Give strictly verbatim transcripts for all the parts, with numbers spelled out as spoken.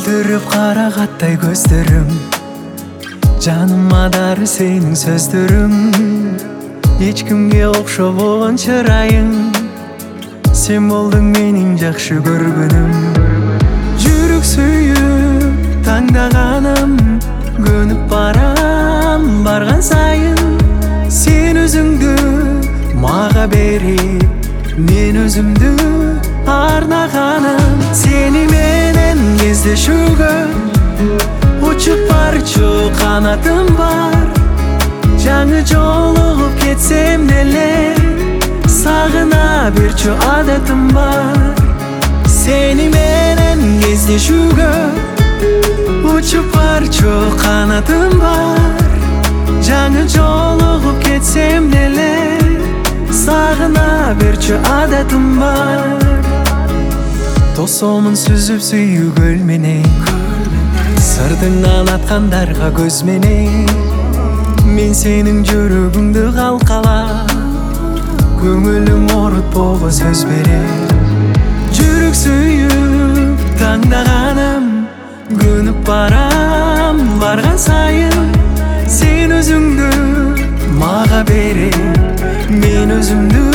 мөлдіріп қарағаттай көздерің, жаныма дары сенің сөздерің. Ешкімге оқшау болған шырайың, сен болдың менің жақсы көргенім. Жүрек сүйіп таңдағаным, көніп барам барған сайын. Сен өзіңді маға беріп, мен өзімді арнағаным. Сені менен кездешуге учуп барчу канатым бар. Жаңы жолугуп кетсем деле сагына берчү адатым бар. Сени менен кездешүүгө учуп барчу канатым бар. Жаңы жолугуп кетсем деле сагына берчү адатым бар. Тосомун сүзүп сүйүүгөл менен, сырдыңнан аткандарга көз менен. Мен сенің жүрөгүңдү калкалап, көңүлүм орутпого сөз берем. Жүрөк сүйүп таңдаганым, көнүп барам барган сайын. Сен өзүңдү мага берип, мен өзүмдү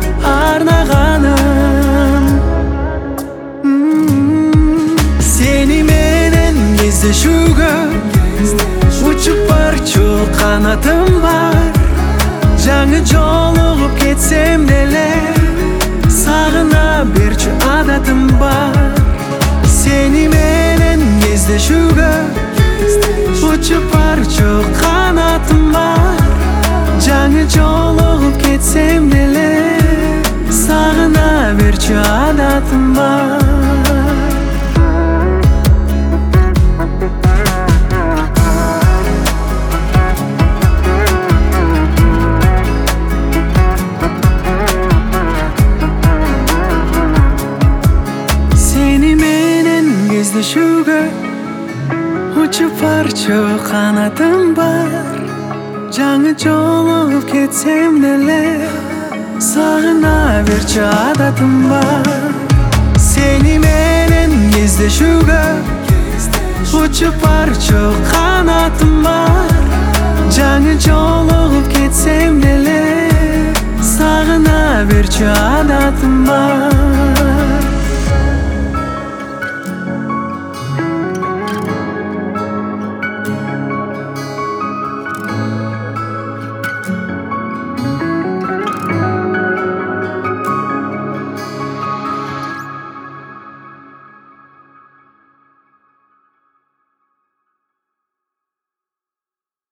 арнаганым. Сени менен кездешүүгө учуп барчу канатым бар. Жаңы жолугуп кетсем деле сагына берчү адатым бар. Сени менен кездешүүгө учуп барчу канатым бар. Жаңы жолугуп кетсем деле сагына берчү адатым бар. Кездешүүгө учуп барчу канатым бар. Жаңы жолугуп кетсем деле сагына берчү адатым бар. Сени менен кездешүүгө учуп барчу канатым бар. Жаңы жолугуп кетсем деле сагына берчү адатым бар.